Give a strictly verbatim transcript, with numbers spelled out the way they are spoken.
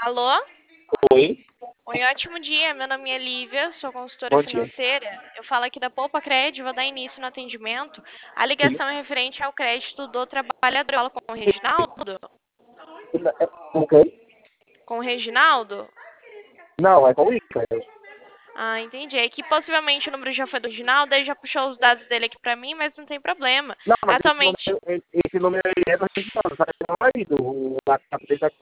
Alô? Oi, Oi, ótimo dia. Meu nome é Lívia, sou consultora bom dia. financeira. Eu falo aqui da Poupa Crédito, vou dar início no atendimento. A Sim. ligação é referente ao crédito do trabalhador. Fala com o Reginaldo? É com quem? Com o Reginaldo? Não, é com o Ica. Ah, entendi. É que possivelmente o número já foi do Reginaldo, ele já puxou os dados dele aqui pra mim, mas não tem problema. Não, mas esse Atualmente, número, esse número aí é do Reginaldo, só que é meu marido. O WhatsApp dele tá